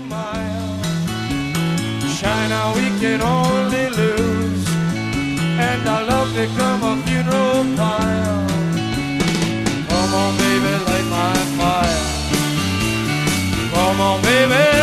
mile. China we can only lose, and our love become a funeral pile. Come on, baby, light my fire. Come on, baby.